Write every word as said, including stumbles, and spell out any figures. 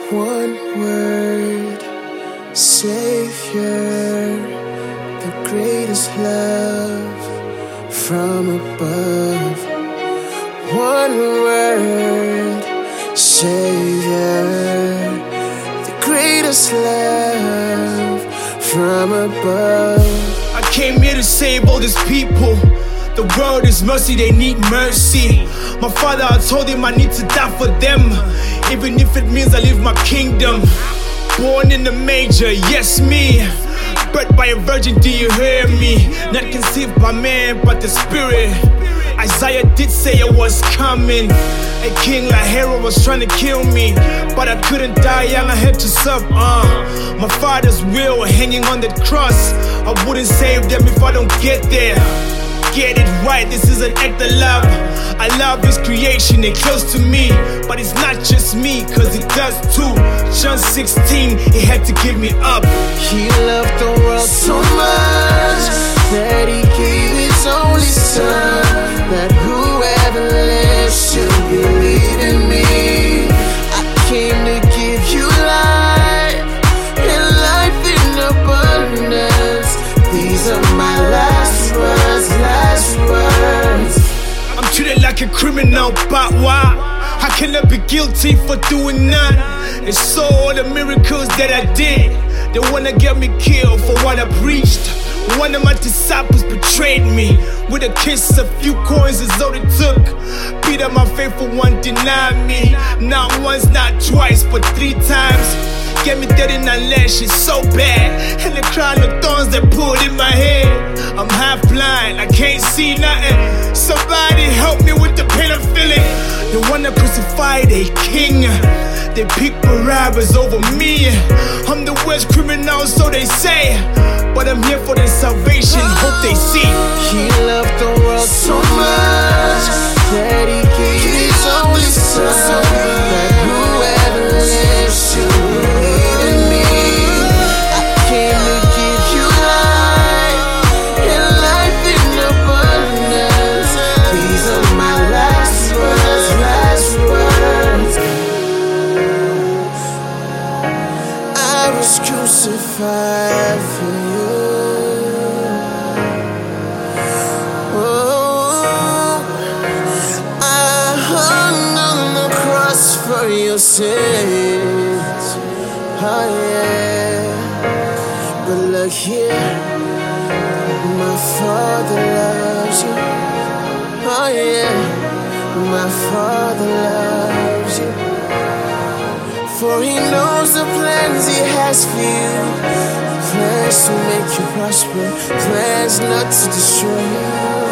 One word, Savior, the greatest love from above. One word, Savior, the greatest love from above. I came here to save all these people. The world is mercy, they need mercy. My father, I told him I need to die for them, even if it means I leave my kingdom. Born in the manger, yes me. Birthed by a virgin, do you hear me? Not conceived by man, but the spirit. Isaiah did say it was coming. A king like Herod was trying to kill me, but I couldn't die young, I had to serve. Uh, my father's will hanging on that cross. I wouldn't save them if I don't get there. Get it right, this is an act of love. I love his creation, they close to me. But it's not just me, cause he does too. John sixteen, he had to give me up. He loved the world so much that he gave his only son, that whoever lives should believe in me. I came to give you life, and life in abundance. These are my last words, last words. I'm treated like a criminal, but why? How can I be guilty for doing none? They saw all the miracles that I did. They wanna get me killed for what I preached. One of my disciples betrayed me. With a kiss, a few coins is all it took. Peter, my faithful one, denied me. Not once, not twice, but three times. Get me thirty-nine lashes, so bad. And the crown of thorns they pulled in my head. I'm half blind, I can't see nothing. Somebody help me with the pain I'm feeling. The one that crucified a king, they picked Barabbas over me. I'm the worst criminal, so they say, but I'm here for their salvation, hope they see. He loved the world so much that he gave his only son, that whoever lives should believe in me. I came to give you life, and life in abundance. These are my last words, last words. I was crucified for you. For your sins, oh yeah. But look here, my Father loves you, oh yeah. My Father loves you, for He knows the plans He has for you. Plans to make you prosper, plans not to destroy you.